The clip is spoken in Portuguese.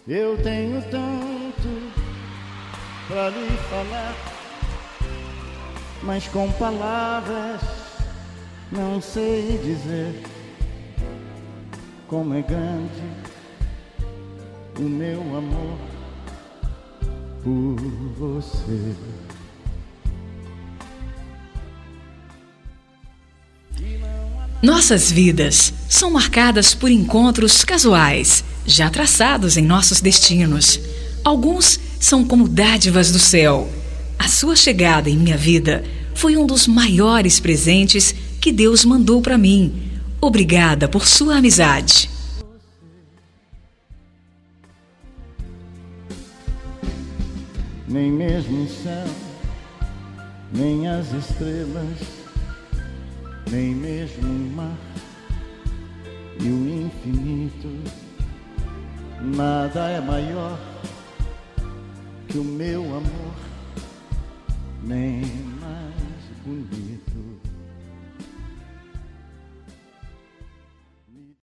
Eu tenho tanto pra lhe falar, mas com palavras não sei dizer como é grande o meu amor por você. Nossas vidas são marcadas por encontros casuais, já traçados em nossos destinos. Alguns são como dádivas do céu. A sua chegada em minha vida foi um dos maiores presentes que Deus mandou para mim. Obrigada por sua amizade. Nem mesmo o céu, nem as estrelas, nem mesmo o mar e o infinito, nada é maior que o meu amor, nem